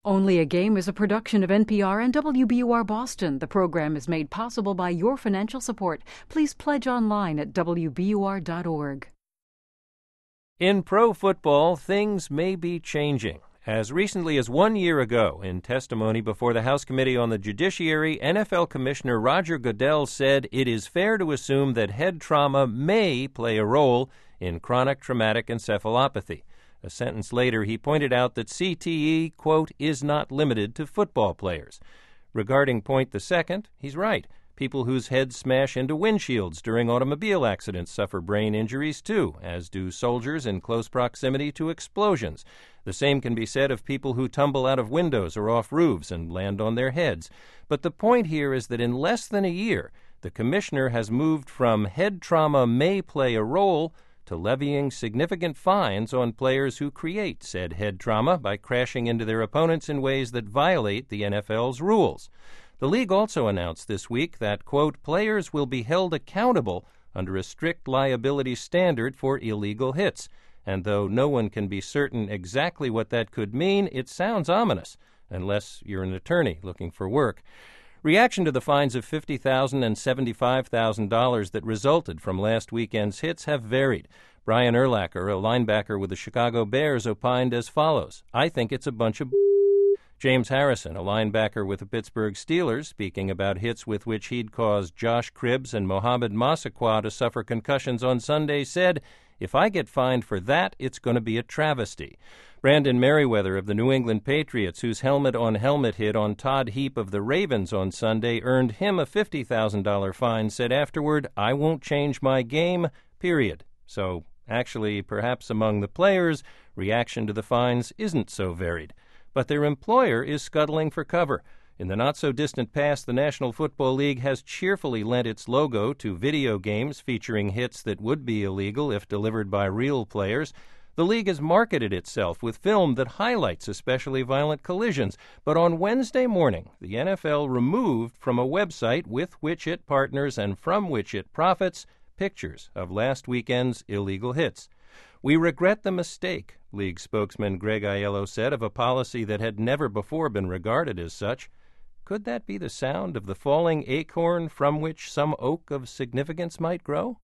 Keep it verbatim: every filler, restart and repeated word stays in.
Only a Game is a production of N P R and W B U R Boston. The program is made possible by your financial support. Please pledge online at W B U R dot org. In pro football, things may be changing. As recently as one year ago, in testimony before the House Committee on the Judiciary, N F L Commissioner Roger Goodell said it is fair to assume that head trauma may play a role in chronic traumatic encephalopathy. A sentence later, he pointed out that C T E, quote, is not limited to football players. Regarding point the second, he's right. People whose heads smash into windshields during automobile accidents suffer brain injuries too, as do soldiers in close proximity to explosions. The same can be said of people who tumble out of windows or off roofs and land on their heads. But the point here is that in less than a year, the commissioner has moved from head trauma may play a role to levying significant fines on players who create said head trauma by crashing into their opponents in ways that violate the N F L's rules. The league also announced this week that, quote, players will be held accountable under a strict liability standard for illegal hits. And though no one can be certain exactly what that could mean, it sounds ominous, unless you're an attorney looking for work. Reaction to the fines of fifty thousand dollars and seventy-five thousand dollars that resulted from last weekend's hits have varied. Brian Urlacher, a linebacker with the Chicago Bears, opined as follows: I think it's a bunch of b-. James Harrison, a linebacker with the Pittsburgh Steelers, speaking about hits with which he'd caused Josh Cribbs and Mohamed Massaquoi to suffer concussions on Sunday, said, if I get fined for that, it's going to be a travesty. Brandon Merriweather of the New England Patriots, whose helmet-on-helmet hit on Todd Heap of the Ravens on Sunday earned him a fifty thousand dollars fine, said afterward, I won't change my game, period. So, actually, perhaps among the players, reaction to the fines isn't so varied. But their employer is scuttling for cover. In the not-so-distant past, the National Football League has cheerfully lent its logo to video games featuring hits that would be illegal if delivered by real players. The league has marketed itself with film that highlights especially violent collisions. But on Wednesday morning, the N F L removed from a website with which it partners and from which it profits pictures of last weekend's illegal hits. We regret the mistake, league spokesman Greg Aiello said, of a policy that had never before been regarded as such. Could that be the sound of the falling acorn from which some oak of significance might grow?